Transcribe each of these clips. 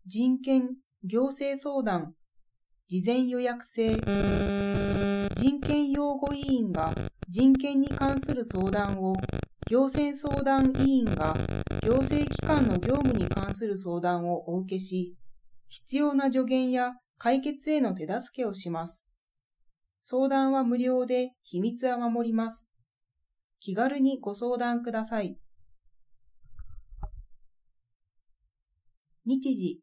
人権・行政相談、事前予約制。人権擁護委員が人権に関する相談を、行政相談委員が行政機関の業務に関する相談をお受けし、必要な助言や解決への手助けをします。相談は無料で秘密は守ります。気軽にご相談ください。日時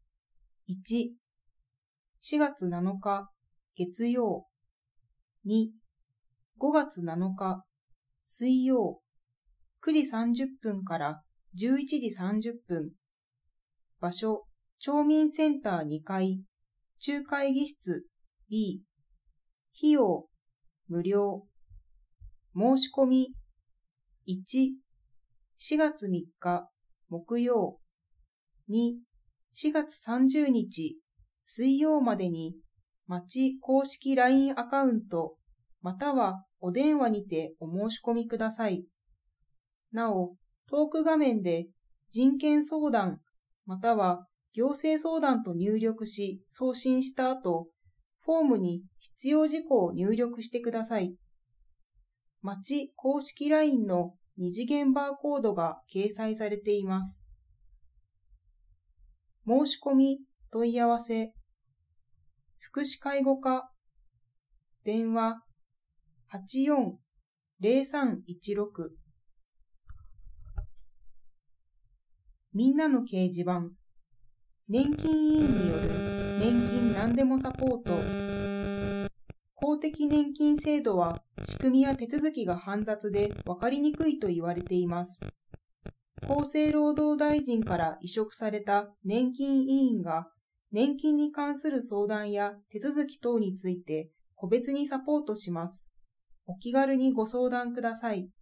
1、4月7日月曜。2、5月7日水曜。9時30分から11時30分。場所、町民センター2階、中会議室 B。費用、無料。申し込み、1、4月3日木曜。2、4月30日水曜までに、町公式 LINE アカウント、またはお電話にてお申し込みください。なお、トーク画面で人権相談または行政相談と入力し送信した後、フォームに必要事項を入力してください。町公式 LINE の二次元バーコードが掲載されています。申し込み、問い合わせ、福祉介護課、電話 84-0316。みんなの掲示板、年金委員による年金何でもサポート。公的年金制度は仕組みや手続きが煩雑で分かりにくいと言われています。厚生労働大臣から委嘱された年金委員が年金に関する相談や手続き等について個別にサポートします。お気軽にご相談ください。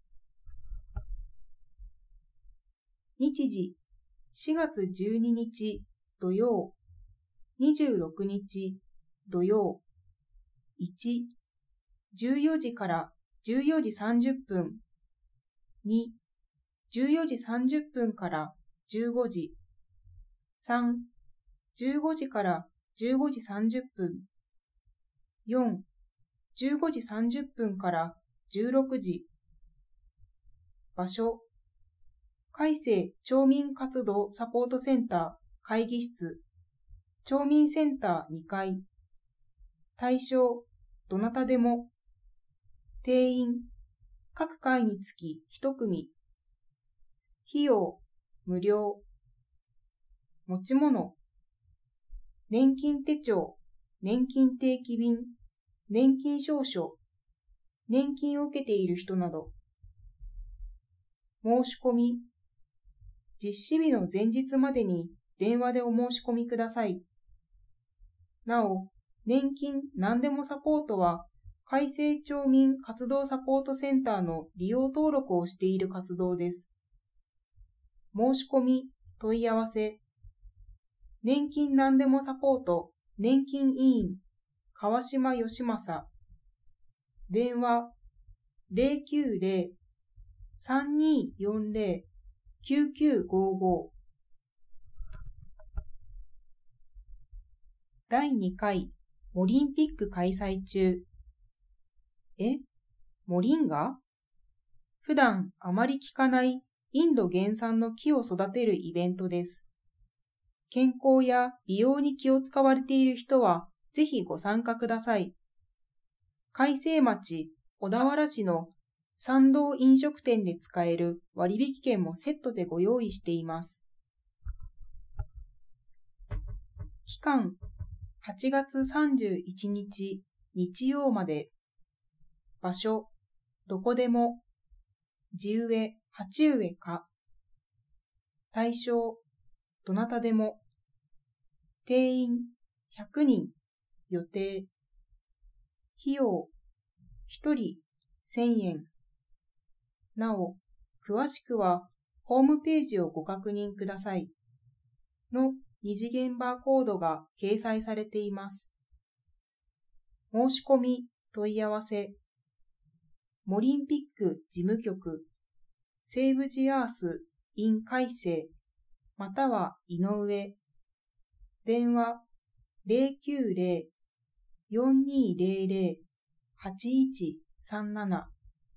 日時4月12日土曜。26日土曜。1、14時から14時30分。2、14時30分から15時。3、15時から15時30分。4、15時30分から16時。場所、改正町民活動サポートセンター会議室、町民センター2階。対象、どなたでも。定員、各回につき1組。費用、無料。持ち物、年金手帳、年金定期便、年金証書、年金を受けている人など。申し込み、実施日の前日までに電話でお申し込みください。なお、年金何でもサポートは、改正町民活動サポートセンターの利用登録をしている活動です。申し込み、問い合わせ、年金何でもサポート年金委員、川島義正。電話、090-3240-9955。第2回モリンピック開催中。モリンガ？普段あまり聞かないインド原産の木を育てるイベントです。健康や美容に気を使われている人はぜひご参加ください。開成町小田原市の参道飲食店で使える割引券もセットでご用意しています。期間8月31日日曜まで。場所、どこでも。地植え、鉢植えか。対象、どなたでも。定員、100人。予定。費用、1人、1000円。なお、詳しくは、ホームページをご確認ください。の二次元バーコードが掲載されています。申し込み、問い合わせ。モリンピック事務局、セーブ・ジ・アース in 改正、または井上電話090-4200-8137。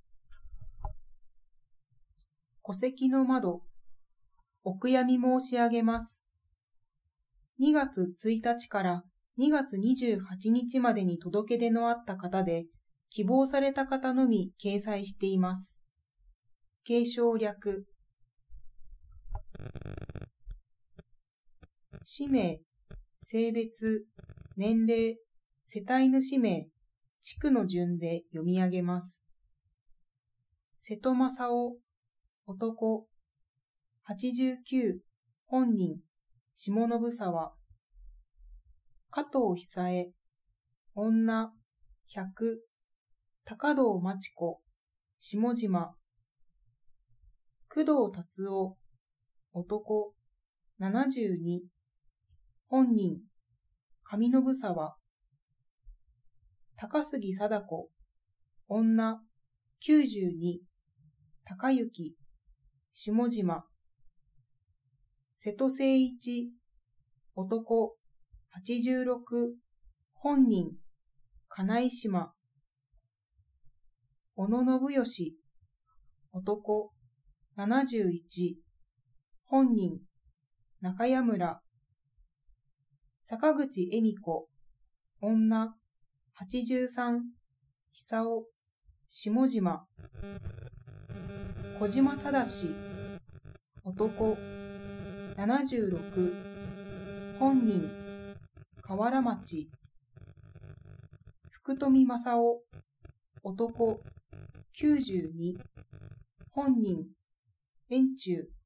戸籍の窓、お悔やみ申し上げます。2月1日から2月28日までに届け出のあった方で、希望された方のみ掲載しています。継承略。氏名、性別、年齢、世帯主名、地区の順で読み上げます。瀬戸正夫、男、89、本人、下信沢。加藤久恵、女、100、高堂真知子、下島。工藤達夫、男、72、本人、上信沢。高杉貞子、女、92、高幸、下島。瀬戸誠一、男、86、本人、金井島。小野信義、男、71、本人、中谷村。坂口恵美子、女、83、久夫、下島。小島正、男、76、本人、河原町。福富正夫、男、92、本人、円中。